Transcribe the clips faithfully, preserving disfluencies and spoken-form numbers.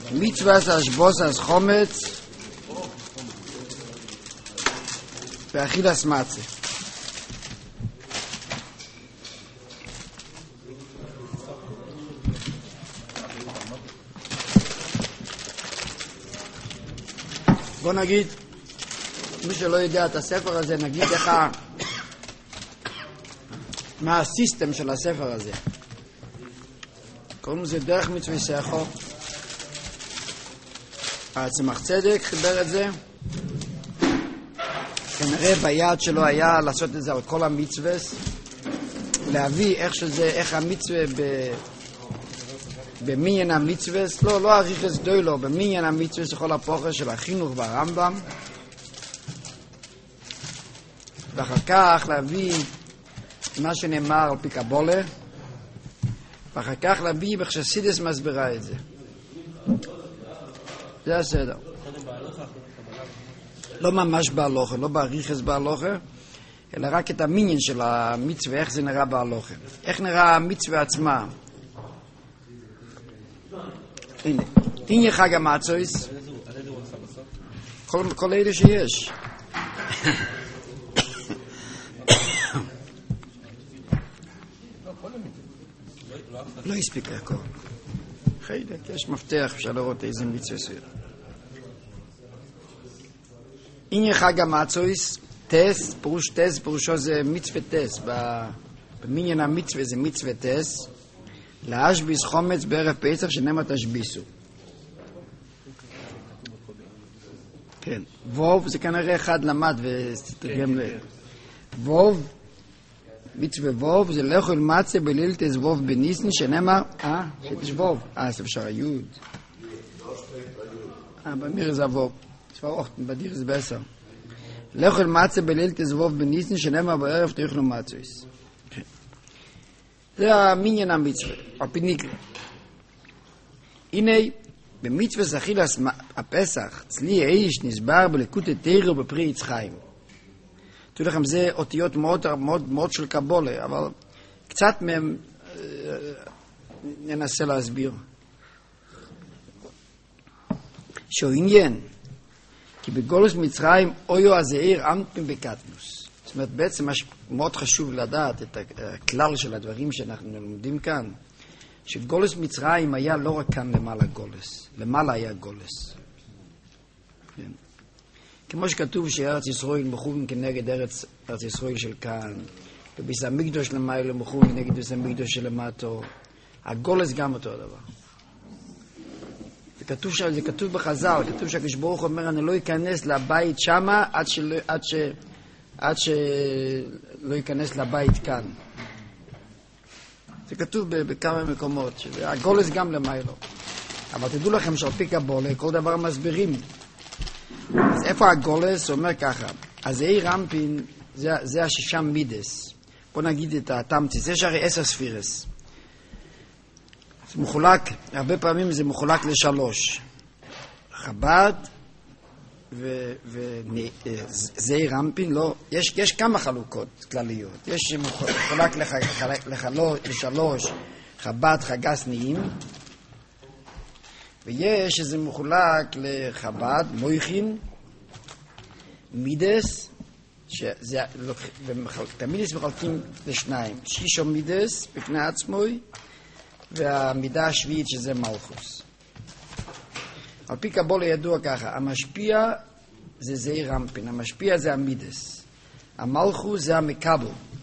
מצוות השבוסס חומץ ואכילס מצה. בוא נגיד, מי שלא יודע את הספר הזה, נגיד לך מה הסיסטם של הספר הזה. קוראים לזה דרך מצווי סכו. הצמח צדק חיבר את זה. כנראה ביד שלו היה לעשות את זה על כל המצווס, להביא איך שזה, איך המצווה ב... במניין המצווס, לא, לא אריכס דוילו, במניין המצווס לכל הפוכר של החינוך והרמב"ם, ואחר כך להביא מה שנאמר על פי קבולה, ואחר כך להביא בחסידס מסבירה את זה. זה הסדר. לא ממש בהלוכה, לא באריכס בהלוכה, אלא רק את המניין של המצווה, איך זה נראה בהלוכה. איך נראה המצווה עצמה. הנה, הנה חג המצויס, כל, כל אלה שיש. לא הספיק הכל. חיידק, יש מפתח, אפשר לראות איזה מצווה סויר. הנה חג המצויס, טס, פירוש טס, פירושו זה מצווה טס, במניין המצווה זה מצווה טס, להשביס חומץ בערב פסח שנאמר תשביסו. כן, ווב זה כנראה אחד למד ותרגם ל... ווב, מצווה ווב זה לאכול מצה בליל טס ווב בניסן שנאמר, אה, שתש ווב, אה, זה אפשר היוד. אה, במיר זה ווב, צפר אוכטן, בדיר זה בעשר. לאכול מצה בליל טס ווב בניסן שנאמר בערב תאכלו מצויס. זה המניין המצווה, על פי ניקלה. הנה, במצווה זכילס הפסח, צלי האיש נסבר בלקוטי תירו בפרי עץ חיים. תראו לכם, זה אותיות מאוד, מאוד, מאוד של קבולה, אבל קצת מהם ננסה להסביר. שהוא עניין, כי בגולוס מצרים אויו הזעיר אמפים בקטנוס. זאת אומרת, בעצם מאוד חשוב לדעת את הכלל של הדברים שאנחנו לומדים כאן, שגולס מצרים היה לא רק כאן למעלה גולס, למעלה היה גולס. כן. כמו שכתוב שארץ ישראל מכוון כנגד ארץ, ארץ ישראל של כאן, וביס המקדוש למעלה מכוון כנגד ביס המקדוש של למטו, הגולס גם אותו דבר. זה כתוב, זה כתוב בחז"ל, כתוב שהקדוש ברוך הוא אומר, אני לא אכנס לבית שמה עד שלא, עד ש... עד שלא ייכנס לבית כאן. זה כתוב בכמה מקומות, הגולס גם למיילו. אבל תדעו לכם שעל פי קבולה, כל דבר מסבירים. אז איפה הגולס? הוא אומר ככה, הזעיר אנפין זה, זה השישה מידס. בוא נגיד את התמצית, זה שהרי עשר ספירס. זה מחולק, הרבה פעמים זה מחולק לשלוש. חב"ד, וזעיר אנפין, לא, יש, יש כמה חלוקות כלליות. יש מחולק לח, לחלו, לשלוש, חב"ד, חגס נעים, ויש שזה מחולק לחב"ד, מויכין, מידס, שזה, תמיד מחלקים לשניים, שישו מידס בפני עצמוי, והמידה השביעית שזה מלכוס. על פי קבולה ידוע ככה, המשפיע זה זעיר אנפין, המשפיע זה המידס, המלכוס זה המקבל.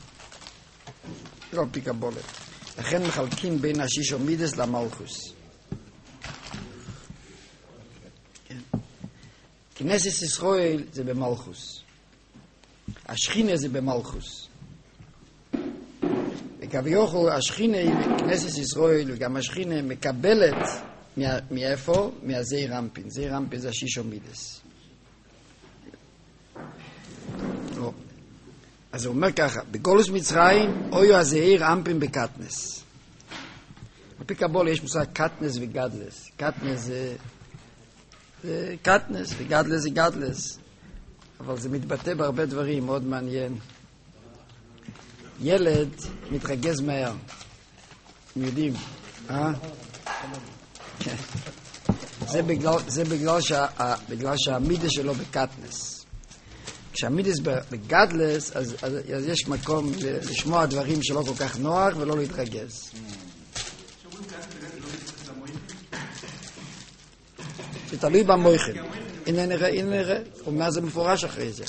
זה על פי קבולה. לכן מחלקים בין השישו מידס למלכוס. כן. כנסת ישראל זה במלכוס. השכינה זה במלכוס. וכביכול השכינה, כנסת ישראל וגם השכינה מקבלת מאיפה? מהזעיר אנפין. זעיר אנפין זה השישו מידס. לא. אז הוא אומר ככה, בגולוס מצרים, אויו הזעיר אנפין בקטנס. על פי קבולה יש מושג קטנס וגדלס. קטנס זה, זה קטנס, וגדלס זה גדלס. אבל זה מתבטא בהרבה דברים, מאוד מעניין. ילד מתרגז מהר. אתם יודעים, אה? כן. זה בגלל, זה בגלל, שה, בגלל שהמידה שלו בקטנס. כשהמידס בגדלס, אז, אז, אז יש מקום לשמוע דברים שלא כל כך נוח ולא להתרגז. זה תלוי במויכן. הנה נראה, הנה נראה. הוא אומר זה מפורש אחרי זה.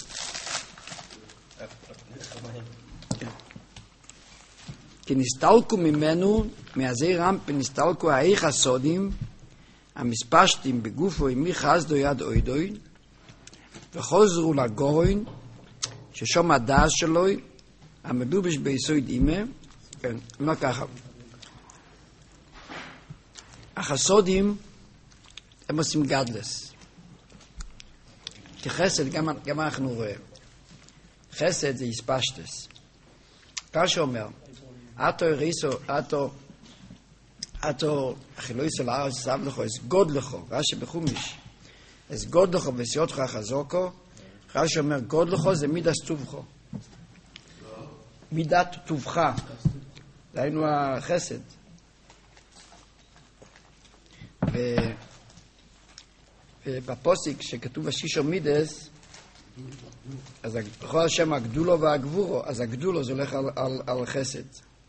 כי נסתלקו ממנו, מהזעיר אנפין נסתלקו האיך הסודים, המספשתים בגופו מי חסדו יד אוידוי, וחוזרו לגוין, ששום הדעת שלו, המדובש ביסוד אימה, כן, לא ככה. החסודים, הם עושים גדלס. כי חסד, גם, גם אנחנו רואים. חסד זה יספשטס. פרשה אומר, אתו הריסו, אתו, אתו, החילוי של הארץ סב לכו, אסגוד לכו, רש"י בחומיש, אסגוד לכו וסיותך חזוקו, רש"י אומר, גוד לכו זה מידת טובחו. מידת טובך. דהיינו החסד. ו... ובפוסיק שכתוב השישו מידס, אז בכל השם הגדולו והגבורו, אז הגדולו זה הולך על, על, על חסד.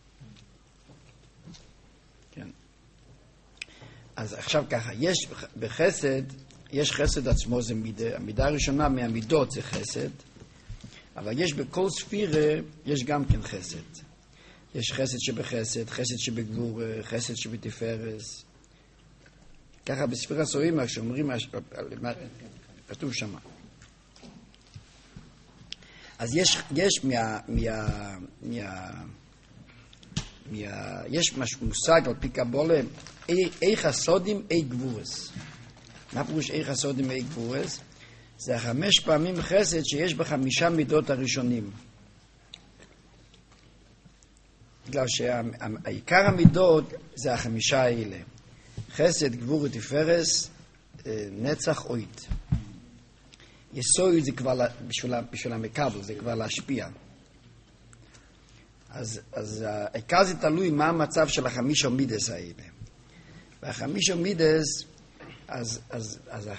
כן. אז עכשיו ככה, יש בחסד, יש חסד עצמו זה מידה, המידה הראשונה מהמידות זה חסד, אבל יש בכל ספירה, יש גם כן חסד. יש חסד שבחסד, חסד שבגבור, חסד שבתפארס. ככה בספירה סורים, כשאומרים, כתוב שמה. אז יש, יש מה, מה, מה, מה, יש מושג על פי קבולה, איך הסודים, איך גבורס. מה פירוש איך הסודים, איך גבורס? זה החמש פעמים חסד שיש בחמישה מידות הראשונים. בגלל שהעיקר המידות זה החמישה האלה. חסד, גבור ותפארס, נצח אוית. יסוד זה כבר בשביל, בשביל המקבל, זה כבר להשפיע. אז, אז העיקר זה תלוי מה המצב של החמישה מידס האלה. והחמישה מידס, אז, אז, אז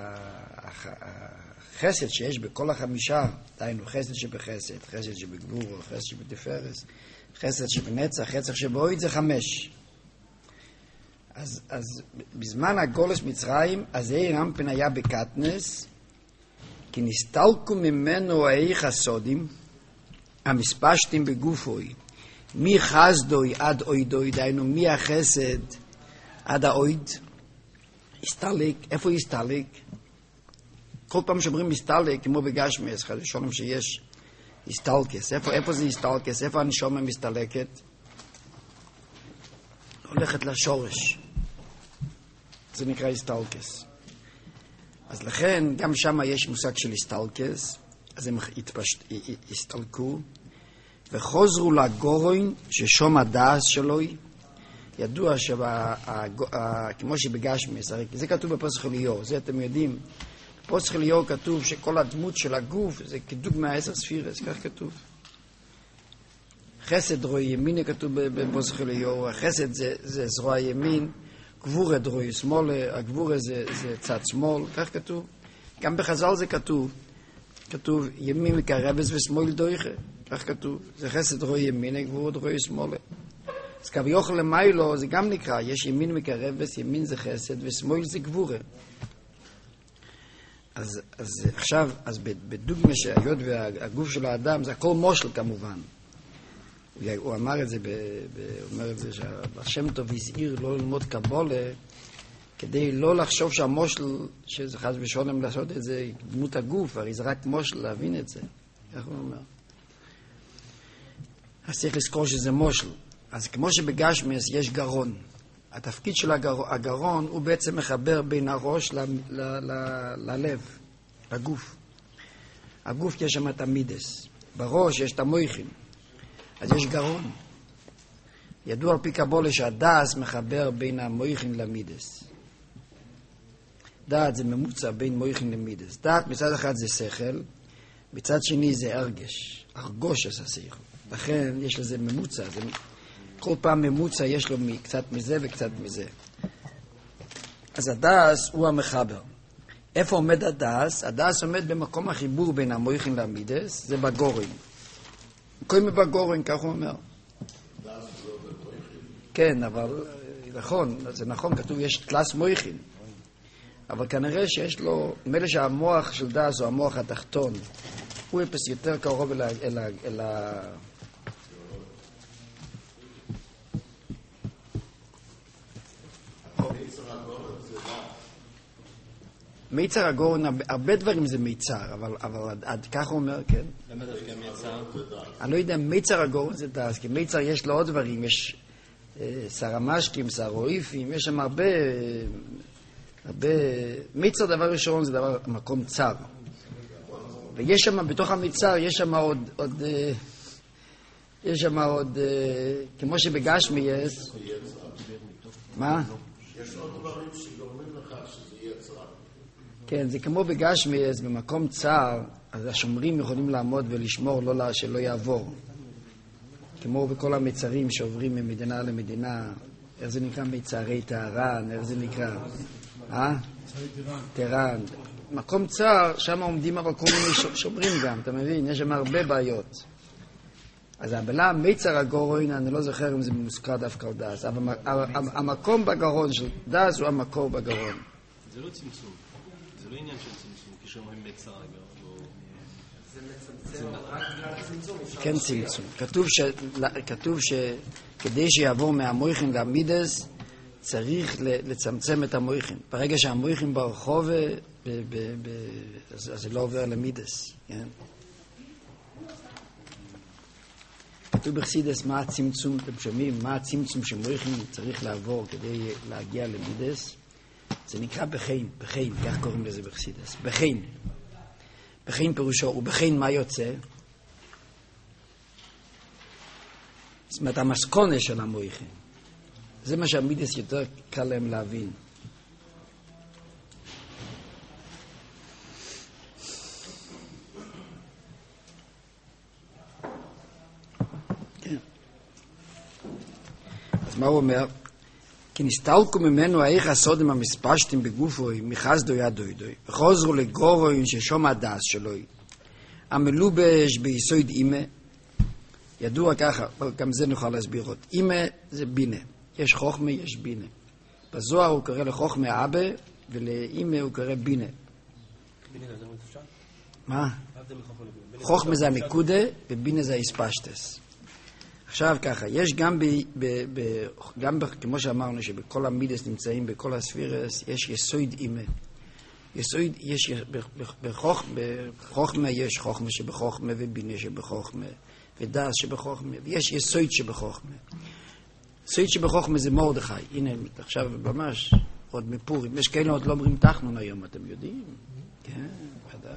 החסד שיש בכל החמישה, דהיינו חסד שבחסד, חסד שבגבור, חסד שבתפארס, חסד שבנצח, חסד שבאוית זה חמש. אז, אז בזמן הגולס מצרים, אז יאיר אנפין היה בקטנס, כי נסתלקו ממנו האיך הסודים, המספשתים בגופוי, מי חסדוי עד אוידוי, דיינו מי החסד עד האויד, הסתלק, איפה הסתלק? כל פעם שאומרים הסתלק, כמו בגשמס, חד שולם שיש הסתלקס, איפה, איפה זה הסתלקס, איפה הנשמה מסתלקת? הולכת לשורש. זה נקרא הסתלקס. אז לכן, גם שם יש מושג של הסתלקס, אז הם התפשט, הסתלקו, וחוזרו לגורן, ששום הדס שלו, ידוע שכמו שבגשמס, זה כתוב בפסח אליהו, זה אתם יודעים, בפסח אליהו כתוב שכל הדמות של הגוף, זה כדוגמה עשר ספירס, כך כתוב. חסד רואי ימין כתוב בפסח אליהו, החסד זה, זה זרוע ימין, גבורת רואי שמאל, הגבורה זה, זה צד שמאל, כך כתוב. גם בחז"ל זה כתוב, כתוב ימין מקרבס ושמאל דויכה, כך כתוב. זה חסד רואי ימין, גבורת רואי שמאל. אז כביוכל למיילו זה גם נקרא, יש ימין מקרבס, ימין זה חסד ושמאל זה גבורה. אז, אז עכשיו, אז בדוגמה שהיות והגוף של האדם זה הכל מושל כמובן. הוא אמר את זה, ב, ב, הוא אומר את זה שהשם טוב הזהיר לא ללמוד קבולה, כדי לא לחשוב שהמושל, שזה חס ושלום לעשות את זה, דמות הגוף, הרי זה רק מושל להבין את זה. איך הוא אומר? אז צריך לזכור שזה מושל. אז כמו שבגשמס יש גרון. התפקיד של הגר, הגרון הוא בעצם מחבר בין הראש ל, ל, ל, ללב, לגוף. הגוף יש שם את המידס. בראש יש את המויכים. אז יש גרון. ידוע על פי קבולה שהדס מחבר בין המויכים למידס. דעת זה ממוצע בין מויכים למידס. דעת מצד אחד זה שכל, מצד שני זה הרגש. הרגוש עשה שכל. לכן יש לזה ממוצע. זה... כל פעם ממוצע יש לו קצת מזה וקצת מזה. אז הדס הוא המחבר. איפה עומד הדס? הדס עומד במקום החיבור בין המויכין למידס, זה בגורן. קוראים בגורן, כך הוא אומר. כן, אבל נכון, זה נכון, כתוב יש תלס מויכין. אבל כנראה שיש לו, מילא שהמוח של דס הוא המוח התחתון, הוא אפס יותר קרוב אל ה... אל ה, אל ה מיצר הגורן, הרבה דברים זה מיצר, אבל, אבל עד כך הוא אומר, כן. למה דווקא מיצר? אני לא יודע, מיצר הגורן זה דס, כי מיצר יש לו עוד דברים, יש סרמשקים, סרויפים, יש שם הרבה, הרבה, מיצר דבר ראשון זה דבר, מקום צר. ויש שם, בתוך המיצר, יש שם עוד, עוד, יש שם עוד, כמו שבגשמי יש. מה? יש עוד דברים שגורמים לך שזה יהיה צר. כן, זה כמו בגשמי, אז במקום צר, אז השומרים יכולים לעמוד ולשמור, לא לה, שלא יעבור. כמו בכל המצרים שעוברים ממדינה למדינה, איך זה נקרא? מצרי טהרן, איך זה נקרא? אה? טהרן. מקום צר, שם עומדים אבל כל מיני שומרים גם, אתה מבין? יש שם הרבה בעיות. אז הבלה מיצר הגורן, אני לא זוכר אם זה מוזכר דווקא על דס, אבל המקום בגרון של דס הוא המקור בגרון. זה לא צמצום, זה לא עניין של צמצום, כי שאומרים מיצר הגרון. זה מצמצם, רק בגלל הצמצום. כן צמצום. כתוב שכדי שיעבור מהמויכין למידס, צריך לצמצם את המויכין. ברגע שהמויכין ברחוב, אז זה לא עובר למידס, כן? כתוב בחסידס מה הצמצום, אתם שומעים, מה הצמצום שמויכין צריך לעבור כדי להגיע למידס. זה נקרא בחין, בחין, כך קוראים לזה בחסידס, בחין. בחין פירושו, ובחין מה יוצא? זאת אומרת, המסכונה של המויכין. זה מה שהמידס יותר קל להם להבין. כן. אז מה הוא אומר? כי נסתלקו ממנו איך הסודם המספשתם בגופוי, מחסדו ידוידוי, וחוזרו לגורוי ששום הדס שלוי. המלובש ביסוד אימא, ידוע ככה, אבל גם זה נוכל להסביר עוד. אימא זה בינה. יש חוכמה, יש בינה. בזוהר הוא קורא לחוכמה אבא, ולאימא הוא קורא בינה. בינה זה מפשט? מה? חוכמה זה הנקודה, ובינה זה האספשטס. עכשיו ככה, יש גם, ב, ב, ב, גם ב, כמו שאמרנו, שבכל המידס נמצאים, בכל הספירס, יש יסוד אימא. יסוד, יש, בחוכ, בחוכמה יש חוכמה שבחוכמה, ובינה שבחוכמה, ודס שבחוכמה, ויש יסוד שבחוכמה. יסוד שבחוכמה זה מרדכי. הנה, עכשיו ממש, עוד מפורים. יש כאלה עוד לא אומרים תחנון היום, אתם יודעים? כן, ודאי.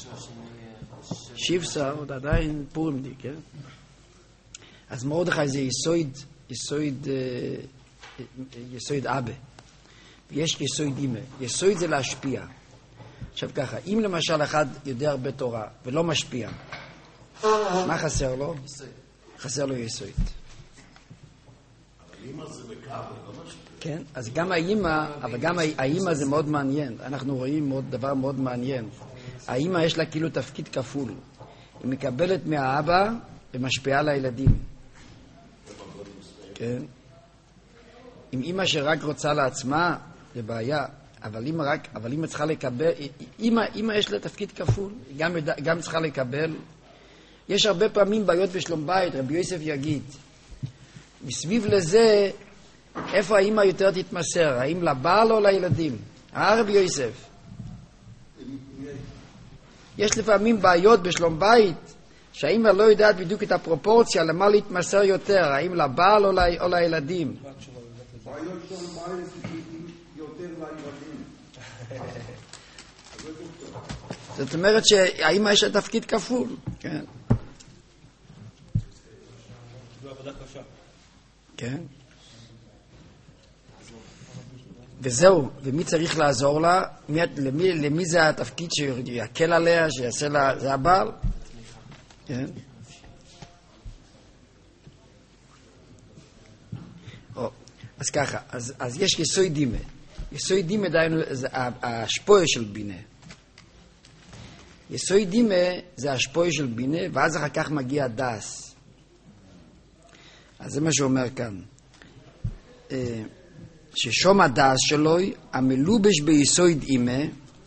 שיבסה עוד עדיין פורים די, כן? אז מרדכי זה יסוד, יסוד, יסוד אבא. ויש יסוד אימא. יסוד זה להשפיע. עכשיו ככה, אם למשל אחד יודע הרבה תורה ולא משפיע, מה חסר לו? חסר לו יסוד. אבל אימא זה מקבל, לא משפיע. כן, אז גם האימא, אבל גם האימא זה מאוד מעניין. אנחנו רואים מאוד, דבר מאוד מעניין. האימא יש לה כאילו תפקיד כפול. היא מקבלת מהאבא ומשפיעה על הילדים. כן. אם אימא שרק רוצה לעצמה, זה בעיה. אבל אימא רק, אבל אימא צריכה לקבל, אימא, אימא יש לה תפקיד כפול. היא גם, גם צריכה לקבל. יש הרבה פעמים בעיות בשלום בית, רבי יוסף יגיד. מסביב לזה, איפה האימא יותר תתמסר? האם לבעל או לילדים? אה, רבי יוסף? יש לפעמים בעיות בשלום בית, שהאימא לא יודעת בדיוק את הפרופורציה, למה להתמסר יותר, האם לבעל או, ל... או לילדים. בעיות של בית יותר לילדים. זאת אומרת שהאימא יש לה תפקיד כפול. כן. זו עבודה קשה. כן. וזהו, ומי צריך לעזור לה? מי, למי, למי זה התפקיד שיקל עליה, שיעשה לה, זה הבעל? כן. או, אז ככה, אז, אז יש יסוד אימא. יסוי דימה דהיינו זה השפועה של בינה. יסוי דימה זה השפועה של בינה, ואז אחר כך מגיע הדס. אז זה מה שאומר כאן. ששום הדס שלו, המלובש ביסוד אימה,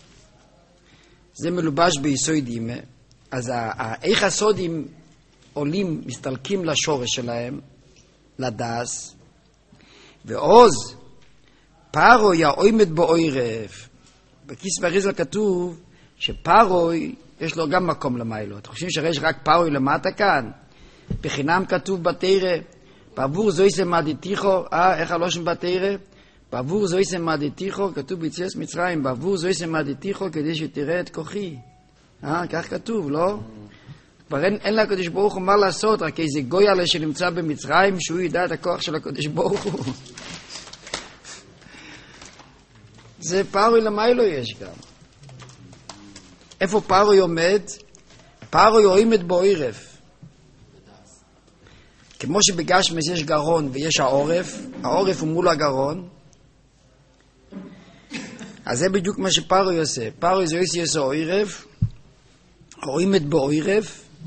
זה מלובש ביסוד אימה, אז איך הסודים עולים, מסתלקים לשורש שלהם, לדס, ועוז, פרוי העומד באוירב. בכיס והריזל כתוב שפרוי יש לו גם מקום למיילו. אתם חושבים שיש רק פרוי למטה כאן? בחינם כתוב בתירה, בעבור זויסם מדתיכו, אה, איך הלושן בתירה? בעבור זויסם מדתיכו, כתוב ביציאת מצרים, בעבור זויסם מדתיכו כדי שתראה את כוחי. אה, כך כתוב, לא? כבר אין, אין לקדוש ברוך הוא מה לעשות, רק איזה גוי עלה שנמצא במצרים, שהוא ידע את הכוח של הקדוש ברוך הוא. זה פרוי למיילו יש גם. איפה פרוי עומד? פרוי עומד באוירב. כמו שבגשמס יש גרון ויש העורף, העורף הוא מול הגרון, אז זה בדיוק מה שפרוי עושה. פרוי זה עושה עושה אוירב, עומד באוירב.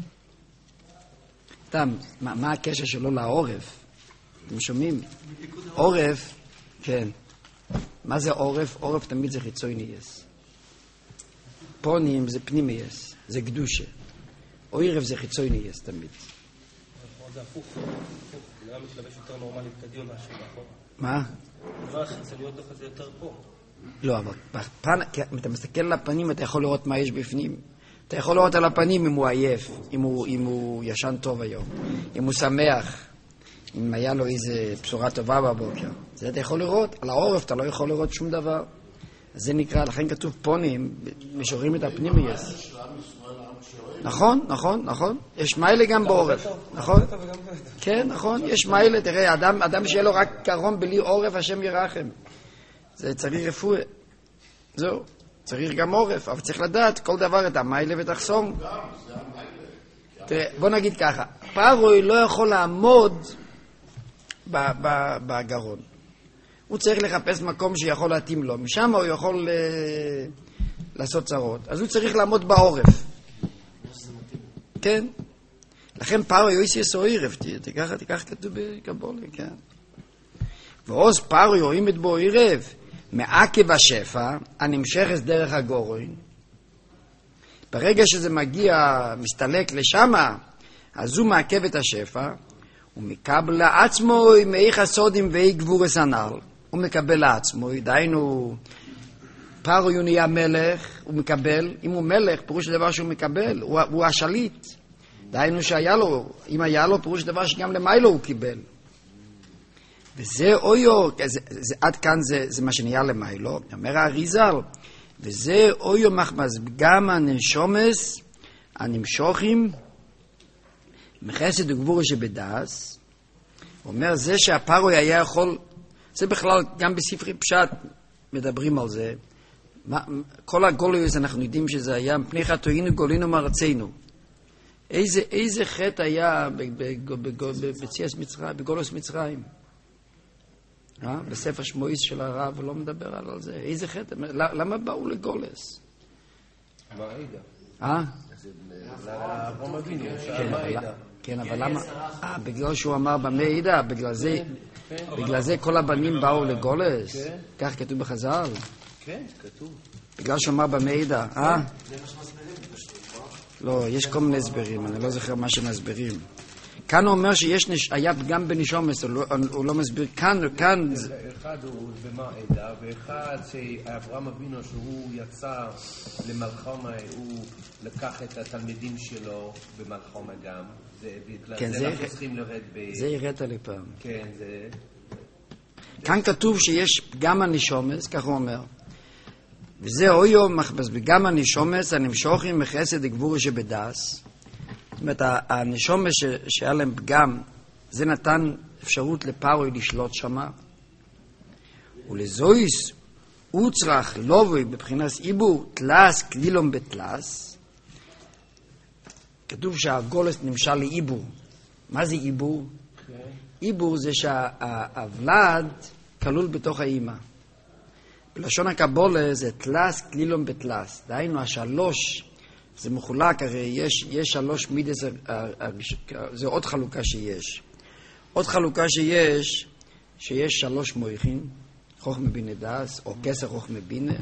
תם, מה, מה הקשר שלו לעורף? אתם שומעים? עורף, כן. מה זה עורף? עורף תמיד זה חיצוי נייס. פונים זה פנימי יש, זה קדושה. אוירב זה חיצוי נייס תמיד. זה הפוך, הפוך. זה היה מתלבש יותר נורמלי בקדיון מאשר באחורה. מה? הדבר החיצוניות דווקא זה יותר פה. לא, אבל בפן, אם אתה מסתכל על הפנים, אתה יכול לראות מה יש בפנים. אתה יכול לראות על הפנים אם הוא עייף, אם הוא, אם הוא ישן טוב היום, אם הוא שמח, אם היה לו איזו בשורה טובה בבוקר. זה אתה יכול לראות. על העורף אתה לא יכול לראות שום דבר. אז זה נקרא, לכן כתוב פונים, משורים את הפנימיות. נכון, נכון, נכון. יש מיילה גם בעורף, נכון? כן, נכון, יש מיילה. תראה, אדם, אדם שיהיה לו רק קרון בלי עורף, השם ירחם. זה צריך רפואה. זהו, צריך גם עורף, אבל צריך לדעת כל דבר את המיילה ותחסום. תראה, בוא נגיד ככה, פרוי לא יכול לעמוד בגרון. הוא צריך לחפש מקום שיכול להתאים לו. משם הוא יכול לעשות צרות. אז הוא צריך לעמוד בעורף. כן. לכן פרוי יויס יסוירב, תיקח, תיקח כתוב בקבולה, כן. ועוז פרוי עומד בו עירב, מעקב השפע, הנמשכת דרך הגורן. ברגע שזה מגיע, מסתלק לשמה, אז הוא מעקב את השפע, הוא מקבל לעצמו מאיך הסודים ואי גבורס הנ"ל. הוא מקבל לעצמו, דהיינו, פרוי הוא נהיה מלך, הוא מקבל, אם הוא מלך, פירוש דבר שהוא מקבל, הוא, הוא השליט. דהיינו שהיה לו, אם היה לו, פירוש דבר שגם למיילו הוא קיבל. וזה אויו, זה, זה, עד כאן זה, זה מה שנהיה למיילו, אומר האריזל, וזה אויו מחמז, גם הנשומס, הנמשוכים, מחסד וגבורה שבדס, הוא אומר, זה שהפרוי היה יכול, זה בכלל, גם בספרי פשט מדברים על זה, מה, כל הגולויוס אנחנו יודעים שזה היה, מפני חטאינו גולינו מארצנו. איזה, איזה חטא היה בציאס מצרים, בגולוס מצרים? אה? בספר שמואיס של הרב, הוא לא מדבר על זה. איזה חטא? למה באו לגולס? מעידה. אה? אברהם אבינו, שאל מעידה. כן, אבל למה? אה, בגלל שהוא אמר במעידה, בגלל זה, בגלל זה כל הבנים באו לגולס? כך כתוב בחז"ל. כן, כתוב. בגלל שהוא אמר במעידה, אה? לא, יש כל מיני הסברים, אני לא זוכר מה שמסברים. כאן הוא אומר שיש נש... היה פגם בנשומס, הוא לא, הוא לא מסביר, כאן, כאן... אחד הוא במעידה, ואחד שאברהם אבינו שהוא יצא למלחמה, הוא לקח את התלמידים שלו במלחמה גם, זה בגלל כן, זה, זה אנחנו צריכים לרד ב... זה הראת לי פעם. כן, זה... כאן כתוב שיש פגם הנשומס, כך הוא אומר. וזה אויו מחבס בגם הנשומס הנמשוכים מחסד גבורה שבדס. זאת אומרת, הנשומס שהיה להם פגם, זה נתן אפשרות לפרוי לשלוט שמה. ולזויס אוצרח לובוי בבחינת איבור תלס כלילום בתלס. כתוב שהגולס נמשל לאיבור. מה זה איבור? איבור זה שהוולד כלול בתוך האימא. בלשון הקבולה זה תלס כלילום בתלס. דהיינו, השלוש, זה מחולק, הרי יש, יש שלוש מידס, זה עוד חלוקה שיש. עוד חלוקה שיש, שיש שלוש מויכין, חוכמה בינה דס, או כסר חוכמה בינה,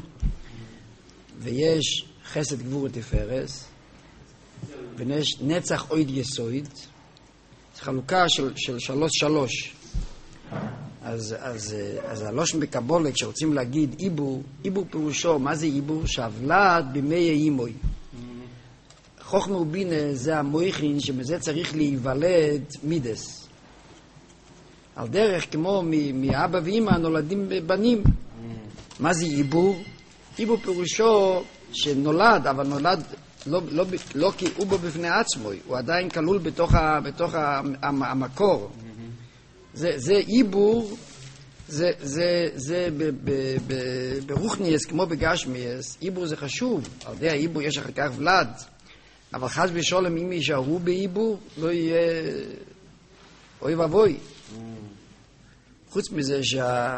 ויש חסד גבור ותפארס, ויש נצח אויד יסויד, זה חלוקה של, של שלוש שלוש. אז, אז, אז הלושן בקבולה, כשרוצים להגיד איבור, איבור פירושו, מה זה איבור? שהוולד במי אימוי. חוכמה ובינה זה המויכין שמזה צריך להיוולד מידס. על דרך כמו מאבא ואמא נולדים בנים. מה זה איבור? איבור פירושו שנולד, אבל נולד לא, לא, לא כי הוא בו בפני עצמו, הוא עדיין כלול בתוך, ה, בתוך ה, המקור. זה, זה איבור, זה, זה, זה ב, ב, ב, ברוחניאס כמו בגשמיאס, איבור זה חשוב, על ידי האיבור יש אחר כך ולד, אבל חס ושלום אם יישארו באיבור, לא יהיה אוי ואבוי. חוץ מזה שה...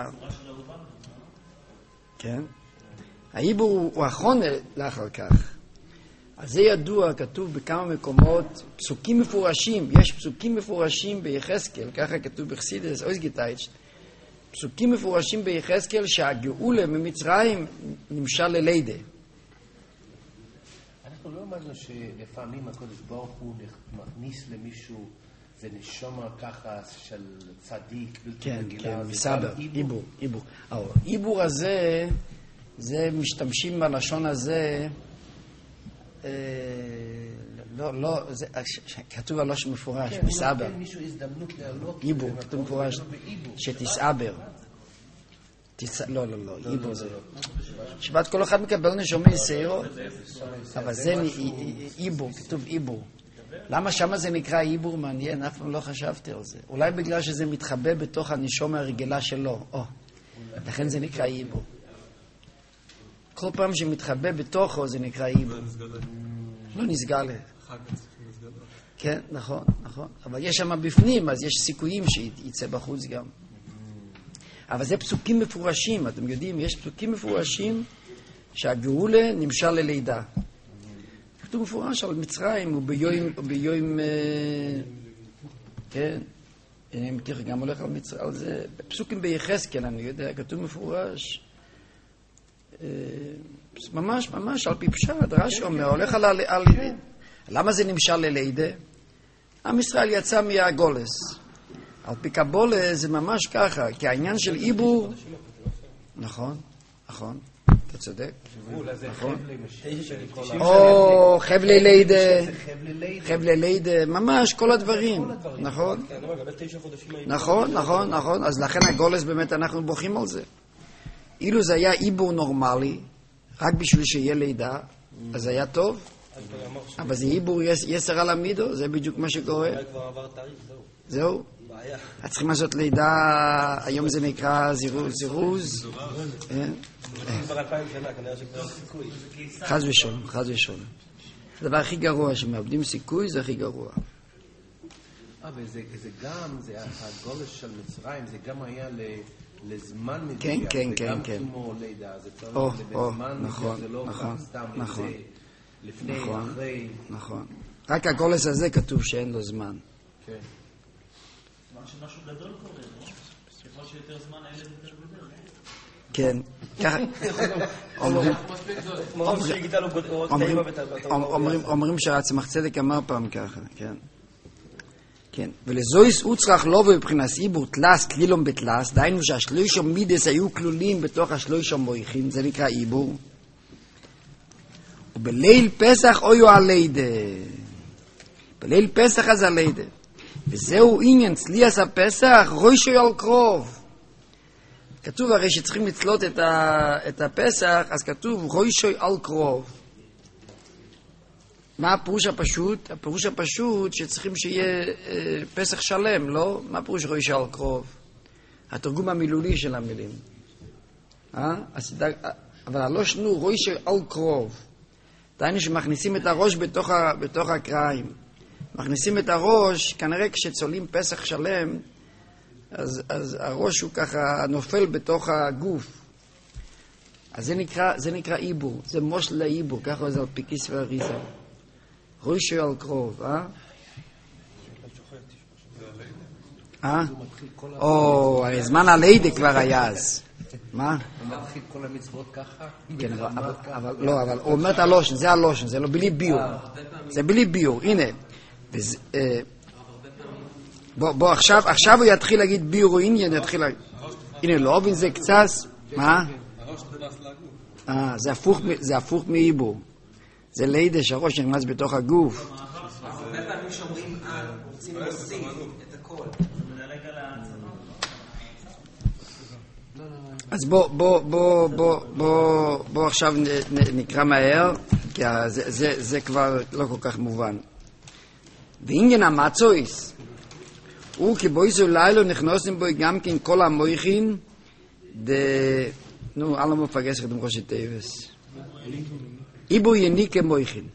כן? האיבור הוא החונה לאחר כך. אז זה ידוע, כתוב בכמה מקומות, פסוקים מפורשים, יש פסוקים מפורשים ביחזקאל, ככה כתוב בחסידס, אויסגטייץ', פסוקים מפורשים ביחזקאל שהגאולה ממצרים נמשל ללידה. אנחנו לא אמרנו שלפעמים הקודש ברוך הוא מכניס למישהו, זה נשמה ככה של צדיק, כן, כן, מסבר, איבור, איבור. האיבור הזה, זה משתמשים בלשון הזה, לא, לא, זה כתוב על לשון מפורש, מסבר. איבור, כתוב מפורש, שתסעבר. לא, לא, לא, איבור זה. שבת כל אחד מקבל נשמה יסעירו, אבל זה איבור, כתוב איבור. למה שמה זה נקרא איבור? מעניין, אף פעם לא חשבתי על זה. אולי בגלל שזה מתחבא בתוך הנשמה הרגילה שלו. או, לכן זה נקרא איבור. כל פעם שמתחבא בתוכו זה נקרא איבור. לא נסגר. כן, נכון, נכון. אבל יש שם בפנים, אז יש סיכויים שיצא בחוץ גם. אבל זה פסוקים מפורשים, אתם יודעים, יש פסוקים מפורשים שהגאולה נמשל ללידה. כתוב מפורש על מצרים וביום, כן, אני מכיר גם הולך על מצרים, על זה, פסוקים ביחזקאל, אני יודע, כתוב מפורש. ממש, ממש, על פי פשט, רש"י אומר, הולך על הלידה. למה זה נמשל ללידה? עם ישראל יצא מהגולס. על פי קבולה זה ממש ככה, כי העניין של איבור... נכון, נכון, אתה צודק. נכון. או חבלי לידה, חבלי לידה, ממש כל הדברים. נכון, נכון, נכון, נכון. אז לכן הגולס באמת אנחנו בוכים על זה. אילו זה היה איבור נורמלי, רק בשביל שיהיה לידה, אז זה היה טוב. אבל זה איבור יסר על המידו, זה בדיוק מה שקורה. זהו. אז צריכים לעשות לידה, היום זה נקרא זירוז. חס ושלום, חס ושלום. הדבר הכי גרוע, שמאבדים סיכוי, זה הכי גרוע. אבל זה גם, הגולש של מצרים, זה גם היה לזמן מדויק. כן, כן, כן. זה גם כמו לידה, זה צריך לזמן מדויק, זה לא סתם לפני, אחרי. נכון. רק הגולש הזה כתוב שאין לו זמן. כן. שמשהו גדול קורה, לא? ככל שיותר זמן הילד יותר גדול. כן, ככה אומרים שהצמח צדק אמר פעם ככה, כן. כן, ולזויס אוצרח לא בבחינס איבור תלס כלילום בתלס, דהיינו שהשלושה מידס היו כלולים בתוך השלושה מויכים, זה נקרא איבור. ובליל פסח אויו הלידה. בליל פסח אז הלידה. וזהו עניין צליאס הפסח, ראשו על קרוב. כתוב הרי שצריכים לצלות את, ה, את הפסח, אז כתוב ראשו על קרוב. מה הפירוש הפשוט? הפירוש הפשוט שצריכים שיהיה אה, פסח שלם, לא? מה הפירוש ראשו על קרוב? התרגום המילולי של המילים. אה? הסידה, אבל הלא שנו ראשו על קרוב. דהיינו שמכניסים את הראש בתוך, ה, בתוך הקריים. מכניסים את הראש, כנראה כשצולים פסח שלם, אז, אז הראש הוא ככה נופל בתוך הגוף. אז זה נקרא, זה נקרא עיבור, זה מושל לעיבור, ככה זה על פי כיסא ואריזה. ראשו על קרוב, אה? אה? או, הרי זמן הלידה כבר היה אז. מה? הוא מתחיל כל המצוות ככה? כן, אבל לא, אבל הוא אומר את הלושן, זה הלושן, זה לא בלי ביור. זה בלי ביור, הנה. בוא, עכשיו, עכשיו הוא יתחיל להגיד ביור או עניין, יתחיל להגיד. הנה, לא אובין זה קצת, מה? אה, זה הפוך מעיבור. זה לידה שהראש נכנס בתוך הגוף. הרבה פעמים שאומרים על, רוצים להוסיף את הכל. אז בוא, בוא, בוא, בוא, בוא, בוא עכשיו נקרא מהר, כי זה, זה, זה כבר לא כל כך מובן. ועניין המצויס, הוא כבויסו לילה נכנסים בו גם כן כל המויכין, דה, נו, אלא מפגש את ראשי טייבס. איבו יניקה מויכין.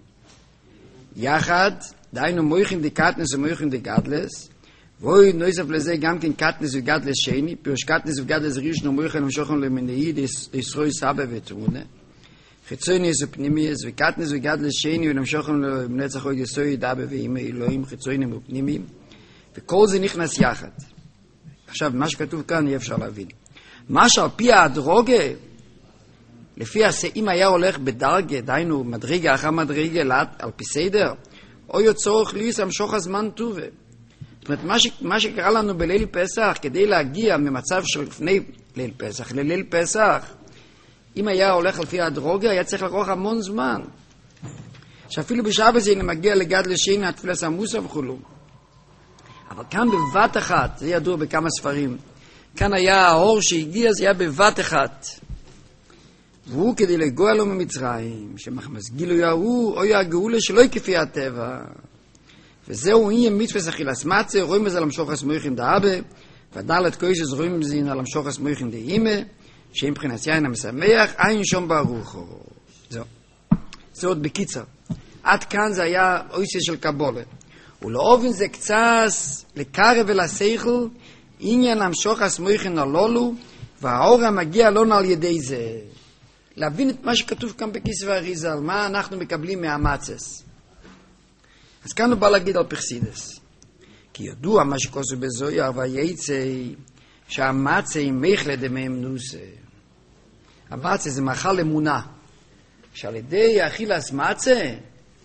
יחד, דיינו מויכין די קטנס ומויכין די גדלס, ואוי נויסף לזה גם כן קטנס וגדלס שני, פירוש קטנס וגדלס ראשון ומויכין ומשוכן למנהי, דיסרוי סבא ותמונה. חיצוניס ופנימיס, וקטנס וגדלס שני, ונמשוכן למנצח אוי יסוי דאבה ואימא אלוהים, חיצוניים ופנימיים, וכל זה נכנס יחד. עכשיו, מה שכתוב כאן יהיה אפשר להבין. מה שעל פי הדרוגה, לפי אם היה הולך בדרגה, דיינו מדרגה אחר מדרגה, על פי סדר, או יצורך ליס המשוך הזמן טובה. זאת אומרת, מה, ש, מה שקרה לנו בליל פסח, כדי להגיע ממצב של לפני ליל פסח לליל פסח, אם היה הולך על פי הדרוגה, היה צריך לקרוא המון זמן. שאפילו בשעה בזה, אם מגיע לגד לשני, התפילס עמוסה וכולו. אבל כאן בבת אחת, זה ידוע בכמה ספרים, כאן היה האור שהגיע, זה היה בבת אחת. והוא כדי לגוע לו ממצרים, שמחמס גילו יהוא, או יהגאולה שלא כפי הטבע. וזהו יהיה מצווה אכילס מצה, רואים בזה על המשוך הסמויכין דאבה, ודלת קויסס רואים בזה על המשוך הסמויכין דאימה, שאם מבחינת יין המשמח, אין שום ברוך. זהו. זה עוד בקיצר. עד כאן זה היה אויסיה של קבולה. ולאופן זה קצת לקרב ולשכל, עניין המשוך הסמויכין הלולו, והאור המגיע לא על ידי זה. להבין את מה שכתוב כאן בכיס והריזה, על מה אנחנו מקבלים מהמצס. אז כאן הוא בא להגיד על פרסידס. כי ידוע מה שכוסו בזויר והייצא, שהמצה היא מיכלה דמאמנוסה. המצה זה מאכל אמונה. שעל ידי אכילס מצה,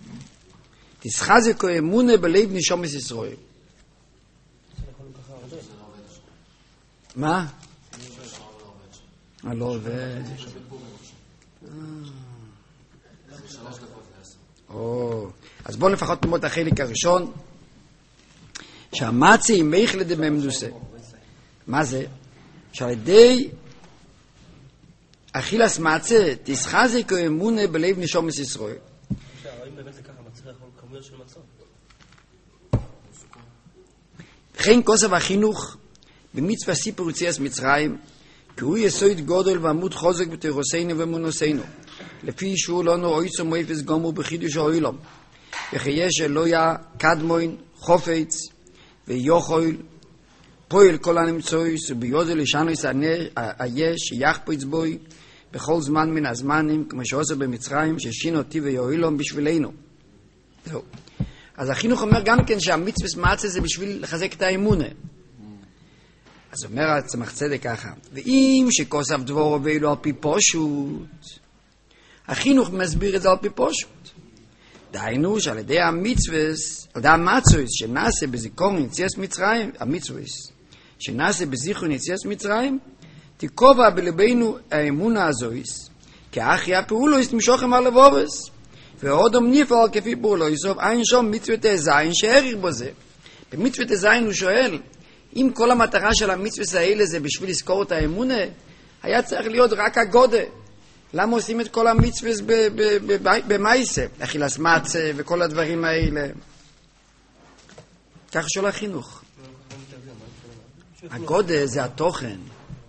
תסחזק אמונה בלב נשומס ישראל. מה? לא עובד. או, אז בואו לפחות נלמוד את החלק הראשון, שהמצה היא מיכלה דמאמנוסה. מה זה? שעל ידי אכילס מצה, תסחזק אמונה בלב נשומס ישראל. האם באמת זה ככה מצריך כמויות של מצות? וכן כוסף החינוך במצווה סיפור יציאת מצרים, כי הוא יסוד גודל ועמוד חוזק בתירוסנו ומונוסנו, לפי שהוא לא נועיצו מויפס גומר בחידוש האוילום, וכי יש אלויה קדמוין, חופץ ויוחויל, פועל כל הנמצויס, וביודל לשנויס היש שיחפוץ בוי, בכל זמן מן הזמנים, כמו שעושה במצרים, ששינו אותי ויועילום בשבילנו. זהו. אז החינוך אומר גם כן שהמצווס מצה זה בשביל לחזק את האמונה. אז אומר הצמח צדק ככה, ואם שכוסף דבורו ואילו על פי פושוט, החינוך מסביר את זה על פי פושוט. דהיינו שעל ידי המצווס, על ידי המצווס שנעשה בזיכרון יציאת מצרים, המצווס שנעשה בזיכרון יציאת מצרים, תקובע בלבנו האמונה הזויס, כי אחי הפעולויס תמשוכם על לבובס, ועוד אמניפעל כפי פעולויס, אין שום מצוות הזין שעריך בו זה. במצוות הזין הוא שואל, אם כל המטרה של המצוות האלה זה בשביל לזכור את האמונה, היה צריך להיות רק הגודה. למה עושים את כל המצוות במייסה? אכילס מצה וכל הדברים האלה. כך שואל החינוך. הגודה זה התוכן.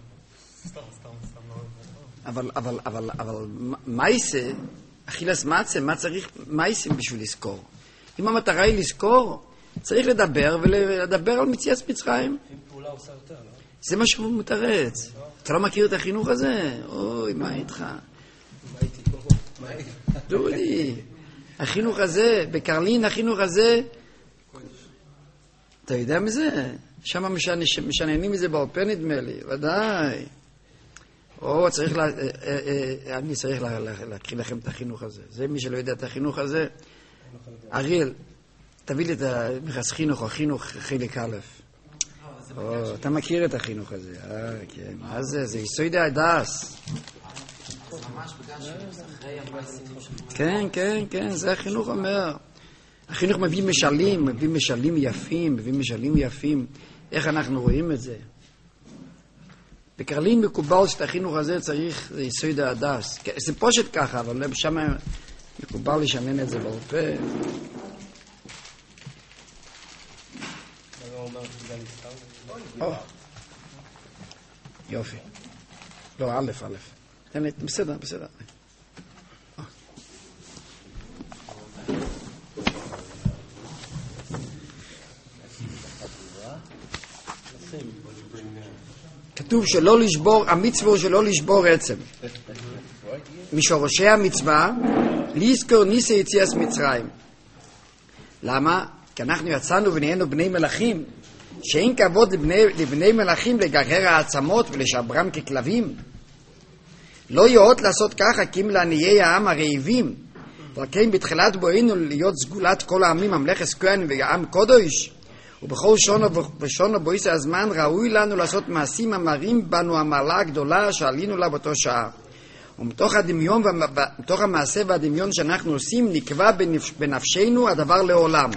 אבל, אבל, אבל, אבל מייסה, אכילס מצה, מה צריך מייסים בשביל לזכור? אם המטרה היא לזכור, צריך לדבר ולדבר על מציאת מצרים. אם פעולה עושה יותר, לא? זה מה שהוא מתרץ. אתה לא מכיר את החינוך הזה? אוי, מה איתך? דודי, החינוך הזה, בקרלין החינוך הזה, אתה יודע מזה? שם משננים מזה בעל פה נדמה לי, ודאי. או צריך, לה, אני צריך לה, לה, להקריא לכם את החינוך הזה. זה מי שלא יודע את החינוך הזה. אריאל, תביא לי את המכס חינוך, או חינוך חלק א'. או, אתה מכיר את החינוך הזה. אה, כן. מה זה? זה יסוד הדס. כן, כן, כן, זה החינוך אומר. החינוך מביא משלים, מביא משלים יפים, מביא משלים יפים. איך אנחנו רואים את זה? בקרלין מקובל שאת החינוך הזה צריך, זה יסוד הדס. זה פושט ככה, אבל שם מקובל לשנן את זה בעל פה. או, יופי. לא, א', א'. בסדר, בסדר. כתוב שלא לשבור, המצווה שלא לשבור עצם. משורשי המצווה, לזכור ניסי יציאת מצרים. למה? כי אנחנו יצאנו ונהיינו בני מלכים, שאין כבוד לבני, לבני מלכים לגרר העצמות ולשברם ככלבים. לא יאות לעשות ככה כים לעניי העם הרעבים, ולכן בתחילת בואנו להיות סגולת כל העמים, ממלכת כהן ועם קודש, ובכל שונו ושונו בויס הזמן ראוי לנו לעשות מעשים המראים בנו המעלה הגדולה שעלינו לה באותו שעה. ומתוך הדמיון ומתוך המעשה והדמיון שאנחנו עושים נקבע בנפשנו הדבר לעולם.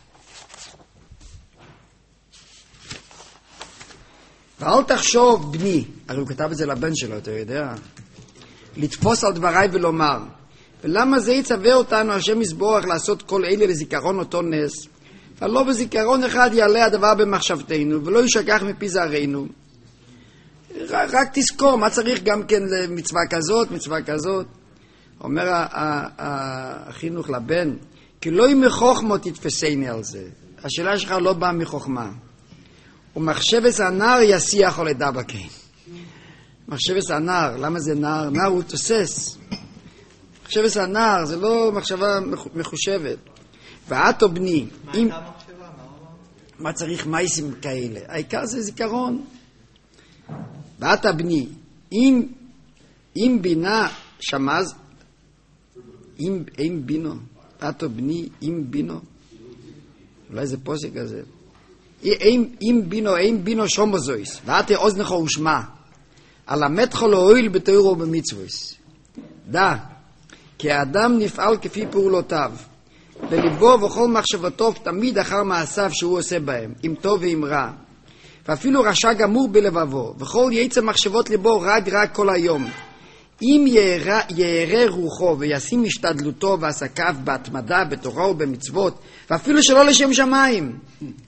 ואל תחשוב בני, הרי הוא כתב את זה לבן שלו, אתה יודע, לתפוס על דבריי ולומר, ולמה זה יצווה אותנו השם יסבורך לעשות כל אלה לזיכרון אותו נס, ולא בזיכרון אחד יעלה הדבר במחשבתנו, ולא ישכח מפי זרענו. רק, רק תזכור, מה צריך גם כן למצווה כזאת, מצווה כזאת. אומר החינוך לבן, כי לא אם מחוכמה תתפסני על זה. השאלה שלך לא באה מחוכמה. ומחשבת הנער יסיח על ידה בקין. מחשבת הנער, למה זה נער? נער הוא תוסס. מחשבת הנער זה לא מחשבה מחושבת. ואתו בני, אם... מה צריך מייסים כאלה? העיקר זה זיכרון. ואתה בני, אם, אם בינה שמז, אם, אם בינו, ואתו בני, אם בינו, אולי זה פוסק הזה. אם, אם בינו, אם בינו שומו זויס, ואתה אוזנך ושמע, על המתחו לא הועיל בתוירו ובמצוויס. דע, כי האדם נפעל כפי פעולותיו, בליבו וכל מחשבותיו תמיד אחר מעשיו שהוא עושה בהם, אם טוב ואם רע. ואפילו רשע גמור בלבבו, וכל יצא מחשבות ליבו רק רק כל היום. אם יערה רוחו וישים השתדלותו ועסקיו בהתמדה, בתורה ובמצוות, ואפילו שלא לשם שמיים,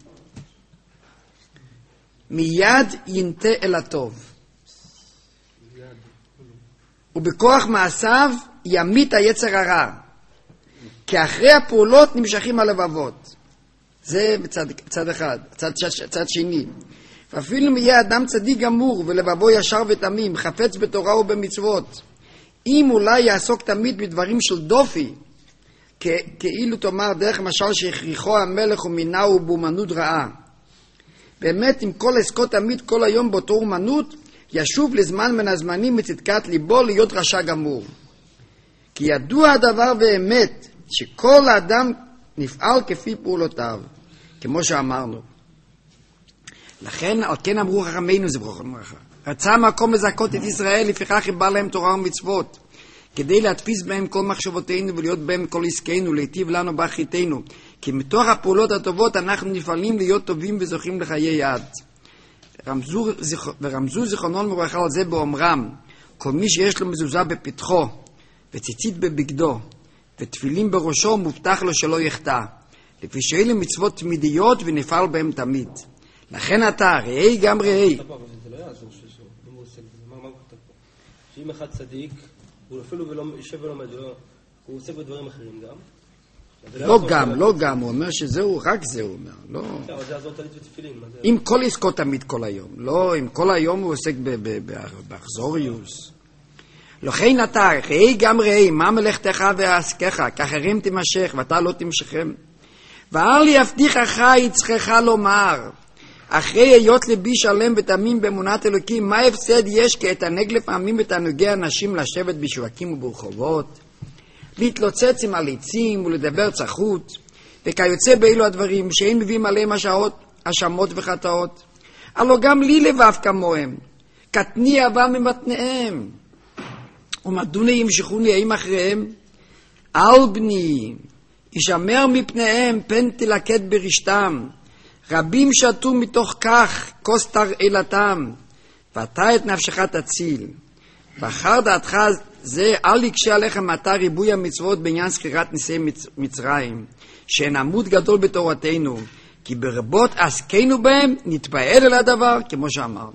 מיד ינטה אל הטוב. ובכוח מעשיו ימית היצר הרע. כי אחרי הפעולות נמשכים הלבבות. זה בצד, בצד אחד, צד, צד שני. ואפילו יהיה אדם צדיק גמור ולבבו ישר ותמים, חפץ בתורה ובמצוות. אם אולי יעסוק תמיד בדברים של דופי, כאילו תאמר דרך משל שהכריחו המלך ומינהו באומנות רעה. באמת עם כל עסקו תמיד כל היום באותו אומנות, ישוב לזמן מן הזמנים מצדקת ליבו להיות רשע גמור. כי ידוע הדבר באמת, שכל האדם נפעל כפי פעולותיו, כמו שאמרנו. לכן, על כן אמרו חכמינו זכרם לברכה, רצה מקום לזכות את ישראל, לפיכך יבא להם תורה ומצוות, כדי להדפיס בהם כל מחשבותינו ולהיות בהם כל עסקינו, להיטיב לנו באחריתנו, כי מתוך הפעולות הטובות אנחנו נפעלים להיות טובים וזוכים לחיי יד. רמזו, ורמזו זיכרונם לברכה על זה באומרם, כל מי שיש לו מזוזה בפתחו, וציצית בבגדו, ותפילים בראשו, מובטח לו שלא יחטא. לפי שאלה מצוות תמידיות ונפעל בהם תמיד. לכן אתה, ראי גם ראי. זה לא יעזור שזה, אם הוא עוסק בזה, מה הוא כתב פה? שאם אחד צדיק, הוא אפילו יושב ולומד, הוא עוסק בדברים אחרים גם, לא גם, לא גם, הוא אומר שזהו, רק זה הוא אומר, לא... אבל זה עזור טלית ותפילין. עם כל עסקו תמיד כל היום, לא, עם כל היום הוא עוסק באכזוריוס. לכן אתה, ראי גם ראי, מה מלאכתך ועסקך, כאחרים תימשך ואתה לא תמשכם. ואל לי יבטיחך יצחך לומר, אחרי היות לבי שלם ותמים באמונת אלוקים, מה הפסד יש כהתענג לפעמים ותענוגי אנשים לשבת בשווקים וברחובות, להתלוצץ עם הליצים ולדבר צחות, וכיוצא באלו הדברים שאין מביאים עליהם השעות, השמות וחטאות. הלא גם לי לבב כמוהם, קטני אהבה ממתניהם, ומדוני ימשכוני האם אחריהם, אל בני, ישמר מפניהם פן תלקט ברשתם, רבים שתו מתוך כך כוס תרעילתם, ואתה את נפשך תציל. ואחר דעתך זה אל יקשה עליך מעתה ריבוי המצוות בעניין זכירת ניסי מצ... מצרים, שהן עמוד גדול בתורתנו, כי ברבות עסקנו בהם נתפעל אל הדבר, כמו שאמרנו.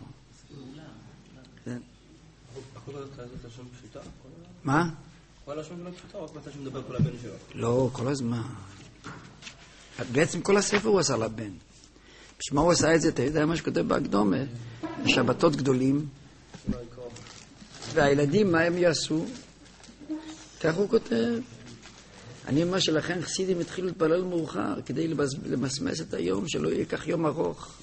מה? כל השם לא פשוטה, רק מתי שמדבר כל הבן שלו. לא, כל הזמן. בעצם כל הספר הוא עשה לבן. בשביל מה הוא עשה את זה? אתה יודע מה שכותב בהקדומה? שבתות גדולים. והילדים, מה הם יעשו? כך הוא כותב. אני אומר שלכן חסידים התחילו להתפלל מאוחר, כדי למסמס את היום, שלא יהיה כך יום ארוך.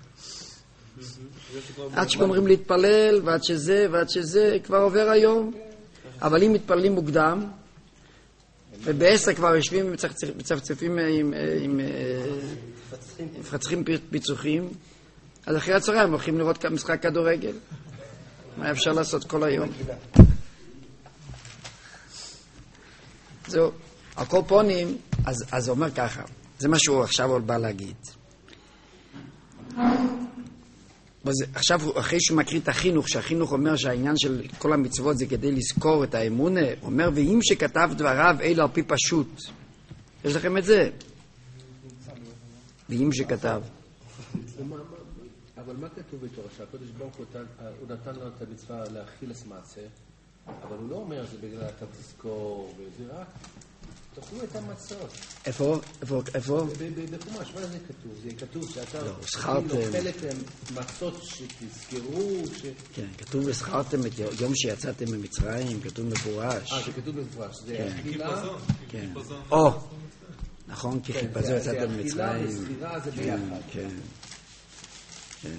עד שגומרים להתפלל, ועד שזה, ועד שזה, כבר עובר היום. אבל אם מתפללים מוקדם, ובעשר כבר יושבים ומצפצפים עם מפצחים פיצוחים, אז אחרי הצהריים הולכים לראות משחק כדורגל. מה אפשר לעשות כל היום? זהו, על כל פונים, אז, אז הוא אומר ככה, זה מה שהוא עכשיו עוד בא להגיד. עכשיו, אחרי שהוא מקריא את החינוך, שהחינוך אומר שהעניין של כל המצוות זה כדי לזכור את האמונה, הוא אומר, ואם שכתב דבריו אלה על פי פשוט. יש לכם את זה? ואם שכתב. אבל מה כתוב בתורה? שהקדוש ברוך הוא נתן לו את המצווה להכיל מעשה, אבל הוא לא אומר זה בגלל אתה תזכור, וזה רק תאכלו את המצות. איפה? איפה? איפה? בחומש, מה זה כתוב? זה כתוב שאתה זכרתם. אוכלתם מצות שתזכרו. כן, כתוב וזכרתם את יום שיצאתם ממצרים, כתוב מפורש. אה, זה כתוב מפורש. זה אכילה. כן. או, נכון, כי חיפזו יצאתם ממצרים. זה אכילה וזכירה זה ביחד. כן. כן.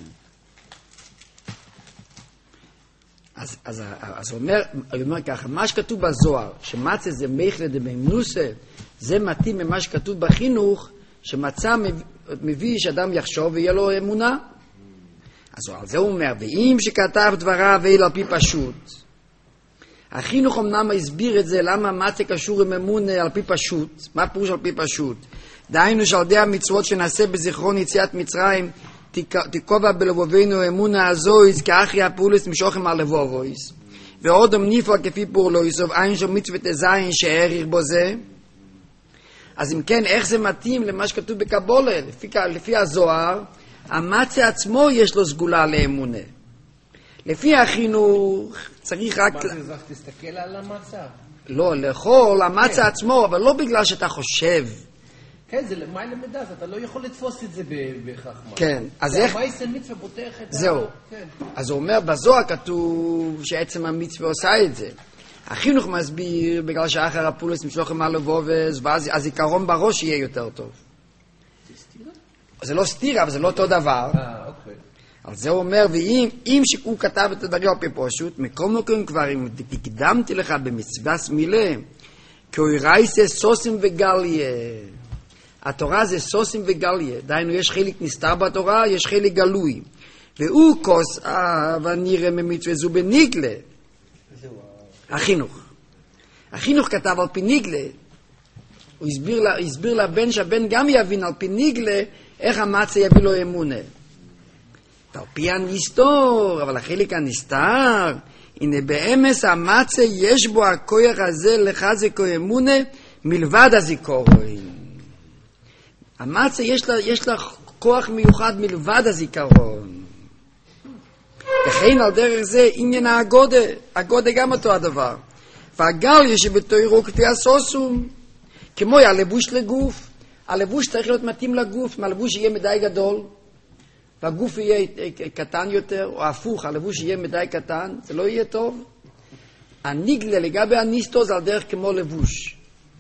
אז, אז, אז הוא אומר, הוא אומר ככה, מה שכתוב בזוהר, שמצה זה מייכלה דמיימנוסה, זה מתאים ממה שכתוב בחינוך, שמצה מביא שאדם יחשוב ויהיה לו אמונה. אז על זה הוא אומר, ואם שכתב דבריו ואלה על פי פשוט, החינוך אמנם הסביר את זה, למה מצה קשור עם אמונה על פי פשוט, מה פירוש על פי פשוט? דהיינו שעל ידי המצוות שנעשה בזיכרון יציאת מצרים, תקובע בלבובנו אמונה הזויז כאחרי הפעולס משוכם על לבובויז ועוד אמניפה כפי פורלויז ואין שם מצוות הזין שהעריך בו זה. אז אם כן, איך זה מתאים למה שכתוב בקבולה? לפי, לפי הזוהר, המצה עצמו יש לו סגולה לאמונה. לפי החינוך צריך רק... מה זה, רק תסתכל על המצה? לא, לאכול המצה עצמו, אבל לא בגלל שאתה חושב. כן, זה למה למדע, אתה לא יכול לתפוס את זה בחכמה. כן, אז איך... זה המייסן מצווה פותח את... זהו. אז הוא אומר, בזוהר כתוב שעצם המצווה עושה את זה. החינוך מסביר, בגלל שאחר הפולס משלוחם על לבובס, ואז הזיכרון בראש יהיה יותר טוב. זה סתירה? זה לא סתירה, אבל זה לא אותו דבר. אה, אוקיי. על זה הוא אומר, ואם שהוא כתב את הדברים על פי פשוט, מקום מקום כבר, אם הקדמתי לך במצווה סמילה, כי הוא ירייסה סוסים וגליה. התורה זה סוסים וגליה, דהיינו יש חלק נסתר בתורה, יש חלק גלוי. והוא כוס, אה, ונראה ממצווה זו בניגלה. החינוך. החינוך כתב על פי ניגלה. הוא הסביר, לה, הסביר לבן שהבן גם יבין על פי ניגלה, איך המצה יביא לו אמונה. על פי הנסתור, אבל החלק הנסתר, הנה באמס המצה יש בו הכוח הזה לחזק אמונה, מלבד הזיכרון. המצה יש לה, יש לה כוח מיוחד מלבד הזיכרון. וכן על דרך זה עניין הגודה, הגודה גם אותו הדבר. והגליה שבתוירו כפי הסוסום, כמו הלבוש לגוף, הלבוש צריך להיות מתאים לגוף, אם הלבוש יהיה מדי גדול, והגוף יהיה קטן יותר, או הפוך, הלבוש יהיה מדי קטן, זה לא יהיה טוב. הניגלה לגבי הניסטו זה על דרך כמו לבוש.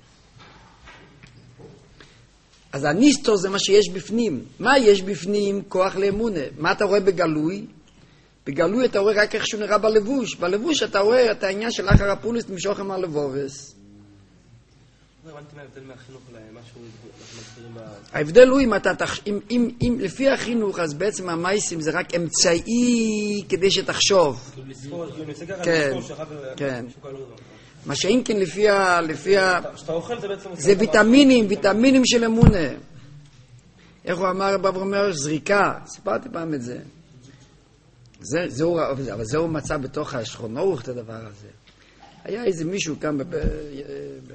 אז הניסטו זה מה שיש בפנים. מה יש בפנים? כוח לאמונה. מה אתה רואה בגלוי? בגלוי אתה רואה רק איך שהוא נראה בלבוש. בלבוש אתה רואה את העניין של אחר הפולס תמשוך עם הלבובס. הבנתי מה ההבדל מהחינוך למשהו מסבירים ב... ההבדל הוא אם אתה תח... אם, אם, אם לפי החינוך אז בעצם המייסים זה רק אמצעי כדי שתחשוב. כאילו לזכור, כאילו נסגר על כן, לזכור שאחר כך... כן. שוקה לא... מה שאם כן לפי ה... לפי ה... כשאתה אוכל זה בעצם... זה ויטמינים, ויטמינים של אמונה. איך הוא אמר רב אומר? זריקה. סיפרתי פעם את זה. זה, זה הוא, אבל זה הוא מצא בתוך השכונאות את הדבר הזה. היה איזה מישהו כאן ב... ב... ב...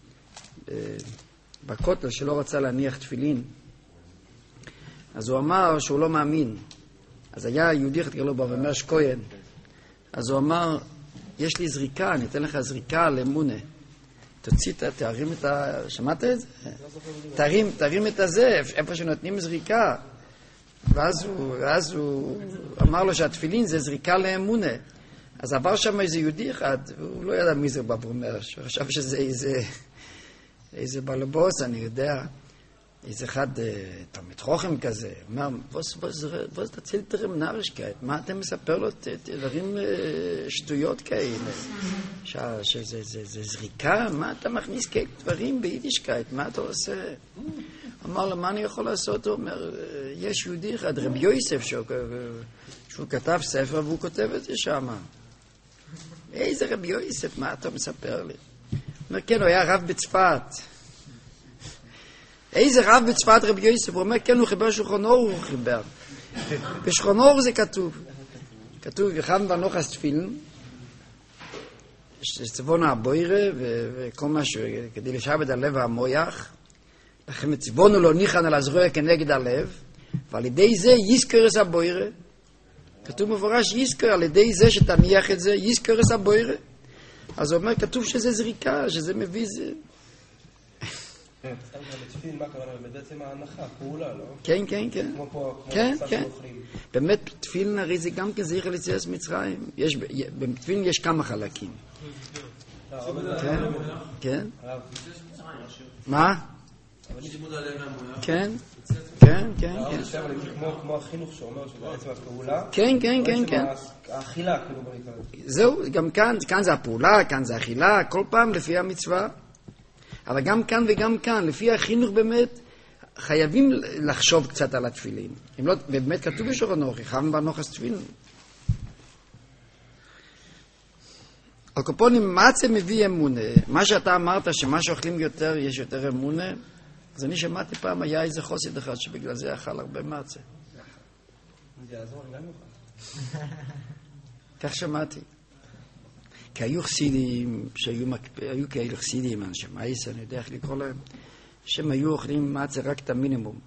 בכותל שלא רצה להניח תפילין, אז הוא אמר שהוא לא מאמין. אז היה יהודי אחד קראו לו ברמר שכהן, אז הוא אמר יש לי זריקה, אני אתן לך זריקה לאמונה, תוציא, תרים את ה... שמעת את זה? תרים, תרים את הזה, איפה שנותנים זריקה. ואז הוא, ואז הוא אמר לו שהתפילין זה זריקה לאמונה. אז עבר שם איזה יהודי אחד, הוא לא ידע מי זה ברמר, הוא חשב שזה איזה איזה בלבוס, אני יודע, איזה אחד תלמיד חוכם כזה, אומר, בוס תציל תרם נרשקייט, מה אתה מספר לו דברים שטויות כאלה, שזה זריקה, מה אתה מכניס דברים ביידישקייט, מה אתה עושה? אמר לו, מה אני יכול לעשות? הוא אומר, יש יהודי אחד, רבי יוסף, שהוא כתב ספר והוא כותב את זה שם. איזה רבי יוסף, מה אתה מספר לי? אומר, כן, הוא היה רב בצפת. איזה רב בצפת רבי יוסף? הוא אומר, כן, הוא חיבר שולחן אור, הוא חיבר. בשולחן אור זה כתוב. כתוב, יחם ונוחס תפילין, צבון הבוירה, וכל מה שכדי לשבת הלב המויח, לכן צבונו לא ניחן על הזרוע כנגד הלב, ועל ידי זה יזכר את הבוירה. כתוב מפורש, יזכר, על ידי זה שתניח את זה, יזכר את הבוירה. אז הוא אומר, כתוב שזה זריקה, שזה מביא זה. בתפילין, מה הכוונה? בעצם ההנחה, פעולה, לא? כן, כן, כן. כמו פה, כמו כן, קצת כן. שאוכלים. באמת, תפילין הרי זה גם כן זכר ליציאת מצרים. יש, בתפילין יש כמה חלקים. כן, כן. מה? כן, כן, כן, כן. כמו החינוך שאומר שבעצם הפעולה... כן, כן, כן, כן. האכילה, כאילו בנקרא. זהו, גם כאן, כאן זה הפעולה, כאן זה האכילה, כל פעם לפי המצווה. אבל גם כאן וגם כאן, לפי החינוך באמת, חייבים לחשוב קצת על התפילין. אם לא, באמת כתוב בשולחן אור, יחם ונוחס תפילין. על קופונים, מה זה מביא אמונה? מה שאתה אמרת, שמה שאוכלים יותר, יש יותר אמונה, אז אני שמעתי פעם, היה איזה חוסד אחד שבגלל זה אכל הרבה מצה. זה יעזור, אני גם יוכל. כך שמעתי. כי היו חסידים, שהיו מקפ... היו כאלה חסידים, אנשי מייס, אני יודע איך לקרוא להם, שהם היו אוכלים מצה רק את המינימום.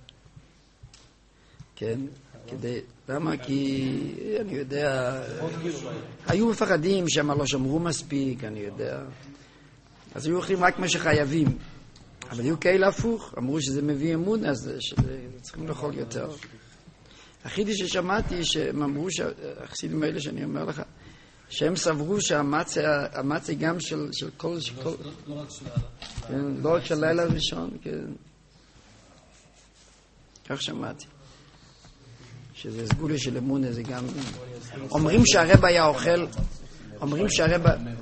כן? כדי... למה? כי אני יודע... היו מפחדים שהם לא שמרו מספיק, אני יודע. אז היו אוכלים רק מה שחייבים. אבל היו כאלה הפוך, אמרו שזה מביא אמון, אז צריכים לאכול יותר. החידי ששמעתי, שהם אמרו, החסידים האלה שאני אומר לך, שהם סברו שהמצה, המצה גם של, של כל... של כל... לא רק של כן, לא רק של לילה ראשון, כן. כך שמעתי. שזה סגולה של אמונה, זה גם... אומרים שהרב היה אוכל, אומרים שהרב...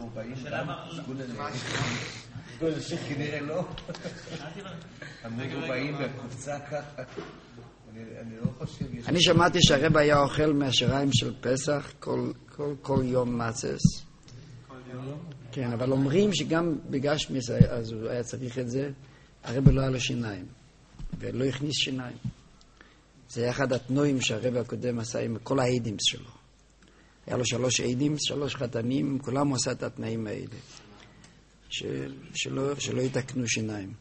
סגולה שכנראה לא. המרובעים בקופצה ככה. אני לא חושב... אני שמעתי שהרב היה אוכל מהשיריים של פסח כל, כל יום מצס. כן, אבל אומרים שגם בגשמיס, אז הוא היה צריך את זה, הרב לא היה לו שיניים, ולא הכניס שיניים. זה היה אחד התנועים שהרב הקודם עשה עם כל העדים שלו. היה לו שלוש עדים, שלוש חתנים, כולם הוא עשה את התנאים האלה. ש, שלא, שלא יתקנו שיניים.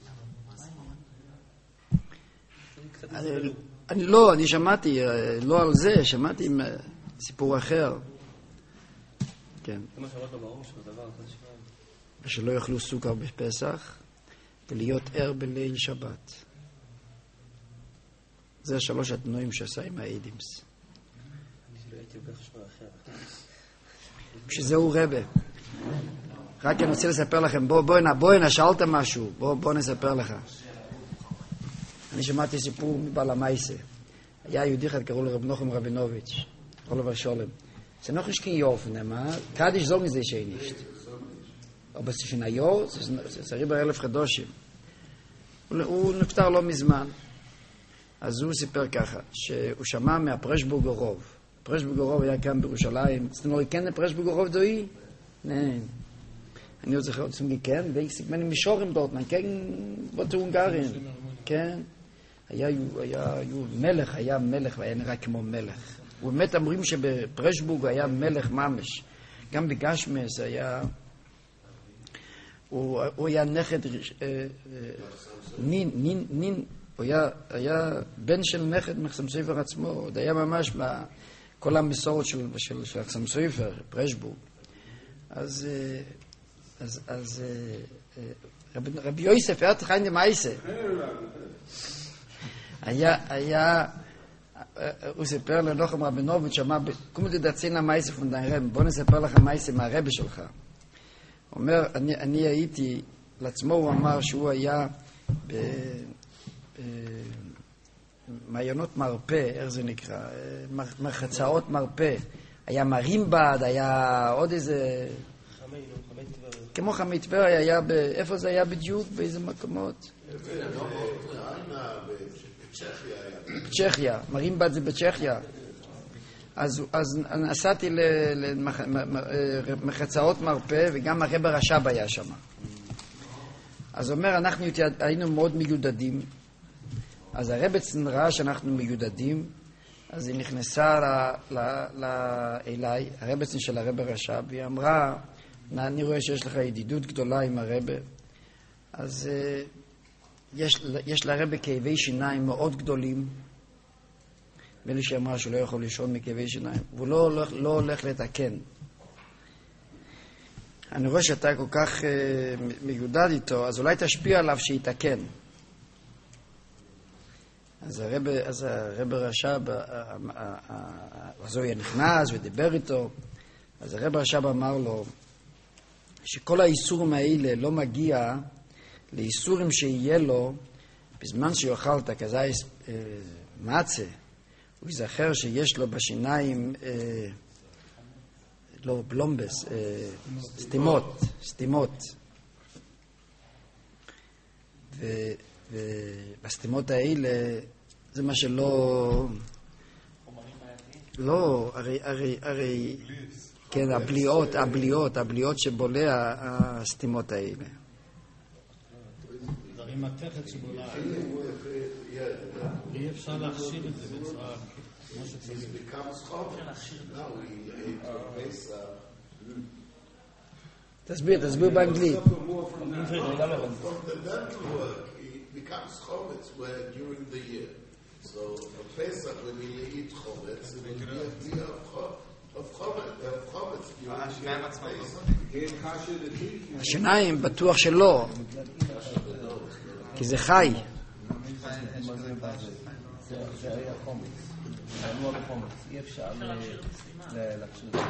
אני, אני לא, אני שמעתי, לא על זה, שמעתי עם סיפור אחר. כן. זה מה שאמרת לו ברור, שזה דבר, ושלא יאכלו סוכר בפסח, ולהיות ער בליל שבת. זה השלוש התנועים שעשה עם האידימס. שזהו רבה. רק אני רוצה לספר לכם, בואו בוא, בוא, בוא, שאלת משהו, בואו בוא נספר לך. אני שמעתי סיפור מבעל המייסה. היה יהודי אחד, קראו לו רב נוחם רבינוביץ', קראו לו שולם. זה noch nicht kein Jahr, Kaddish sagen sie schon nicht. Aber es ist ein Jahr, es ist über אלף חדושים. הוא נפטר לא מזמן. אז הוא סיפר ככה, שהוא שמע מהפרשבורגר רוב. פרשבורגר רוב היה כאן בירושלים. אז אתם לא כן הפרשבורגר רוב דואי? נהן. אני רוצה לראות zum gekennst, weil ich sich meine Mischorim dort, man kennt was Ungarn. כן? היה היה מלך, היה מלך, והיה נראה כמו מלך. ובאמת אמרים שבפרשבורג היה מלך ממש. גם בגשמס היה... הוא, הוא היה נכד... נין, נין, נין. הוא היה, היה בן של נכד מחסם סופר עצמו. עוד היה ממש בכל המסורת של, של, של מחסם סופר, פרשבורג. אז... אז... אז... רבי, רבי יוסף, היה תחיין למעשה. היה... היה... הוא סיפר לנוחם רבינוביץ' שמע, קום תדעצין המייסה פון דיין רב, בוא נספר לך המייסה מהרבי שלך. הוא אומר, אני, אני הייתי, לעצמו הוא אמר שהוא היה במעיינות מרפא, איך זה נקרא? מרחצאות מרפא. היה מרימבד, היה עוד איזה... כמו חמי טבריה, היה, איפה זה היה בדיוק? באיזה מקומות? בצ'כיה, מרימבד זה בצ'כיה. אז, אז נסעתי למחצאות מרפא, וגם הרב הרש"ב היה שם. אז הוא אומר, אנחנו היינו מאוד מיודדים. אז הרבצן ראה שאנחנו מיודדים, אז היא נכנסה ל, ל, ל, אליי, הרבצן של הרב הרש"ב, והיא אמרה, אני רואה שיש לך ידידות גדולה עם הרב. אז... יש, יש לרבי כאבי שיניים מאוד גדולים, ולי שאמרה שהוא לא יכול לישון מכאבי שיניים, והוא לא, לא, לא הולך לתקן. אני רואה שאתה כל כך uh, מיודד איתו, אז אולי תשפיע עליו שיתקן. אז הרבי, אז הרבי רש"ב, אז הוא נכנס ודיבר איתו, אז הרבי רש"ב אמר לו, שכל האיסורים האלה לא מגיע לאיסורים שיהיה לו בזמן שיאכל את הכזית אה, מצה, הוא יזכר שיש לו בשיניים אה, לא בלומבס, אה, סתימות, סתימות. ובסתימות האלה זה מה שלא... לא, הרי, הרי, הרי, כן, הבליעות, הבליעות, הבליעות שבולע הסתימות האלה. עם התכת שבולה, אי אפשר להכשיר את זה בצורה כמו שצריך. תסביר, תסביר באנגלית. השיניים בטוח שלא, כי זה חי. זה היה חומץ. נוע בחומץ. אי אפשר להכשיר את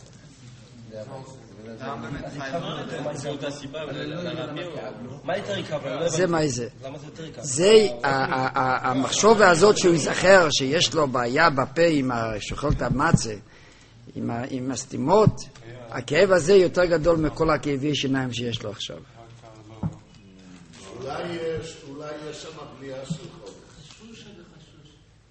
זה. זה מה זה? זה המחשבה הזאת שהוא יזכר שיש לו בעיה בפה עם שוחל את המצה, עם הסתימות, הכאב הזה יותר גדול מכל הכאבי שיניים שיש לו עכשיו. אולי יש, אולי יש שם בליעה של חודש. חשוש וחשוש.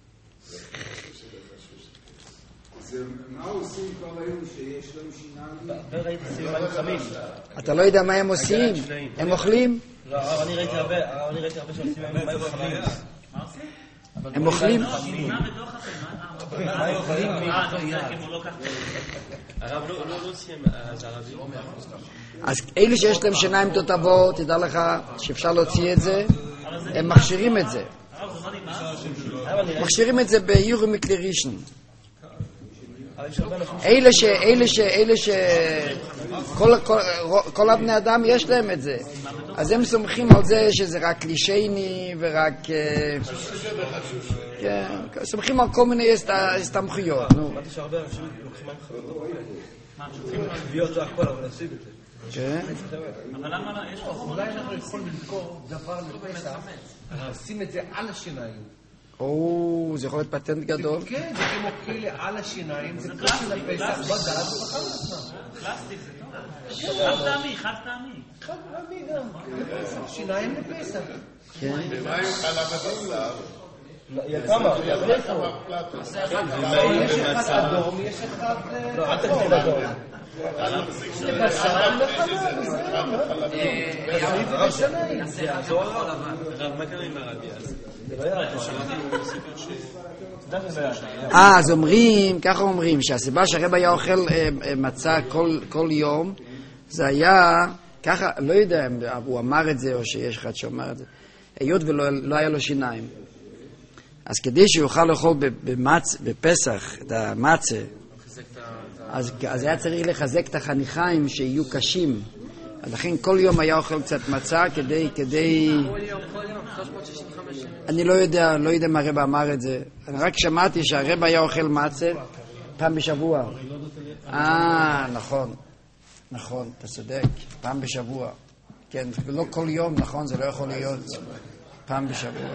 זה מה עושים כבר היום שיש להם שיניים? וראיתי סימנים חמים. אתה לא יודע מה הם עושים? הם אוכלים? לא, אני ראיתי הרבה, אני ראיתי הרבה שעושים מים חמים. מה עושים? הם אוכלים? מה בתוך החיים? מה אוכלים? אה, אתה רוצה כמו לא ככה. הרב לא סיים, זה ערבי. אז אלה שיש להם שיניים תותבות, תדע לך שאפשר להוציא את זה, הם מכשירים את זה. מכשירים את זה ביורי מקלרישן. אלה ש... אלה ש... אלה ש... כל, כל, כל הבני אדם יש להם את זה. אז הם סומכים על זה שזה רק קלישייני ורק... כן, סומכים על כל מיני הסתמכויות. אמרתי שהרבה אנשים לוקחים מים חברים. מה, שולחים להיות הכל, אבל נשיג את זה. כן. אבל למה לא? יש פה... אולי אנחנו יכולים למכור דבר לפסח, לשים את זה על השיניים. או, זה יכול להיות פטנט גדול. כן, זה כמו כלי על השיניים, זה כלי לפסח, בדל, ובחר לעצמם. פלסטיק זה טוב. חד טעמי, חד טעמי. חד פעמי גם. שיניים לפסח. כן. ומה עם חלב אדום? כמה? יש אחד אדום, יש אחד... לא, אל תגדיל אדום. זה בשר לחלב, זה לא. הרב, מה קרה עם הרבי אז? אה, אז אומרים, ככה אומרים, שהסיבה שהרב היה אוכל מצה כל יום, זה היה, ככה, לא יודע אם הוא אמר את זה או שיש אחד שאומר את זה, היות ולא היה לו שיניים. אז כדי שיוכל לאכול בפסח את המצה, אז היה צריך לחזק את החניכיים שיהיו קשים. לכן כל יום היה אוכל קצת מצה כדי, כדי... כל יום, כל יום, שלוש מאות שישים וחמש שנים. אני לא יודע, לא יודע מה הרב אמר את זה. אני רק שמעתי שהרב היה אוכל מצה פעם בשבוע. אה, נכון. נכון, אתה צודק. פעם בשבוע. כן, לא כל יום, נכון, זה לא יכול להיות פעם בשבוע.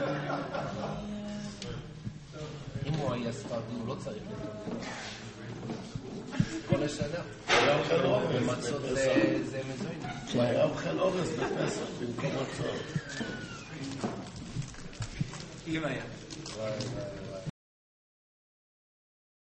אם הוא היה ספרדי, הוא לא צריך את זה. כל השנה. ומצות זה מזוין. הוא היה אוכל אורז בפסח במקום מצות. אם היה.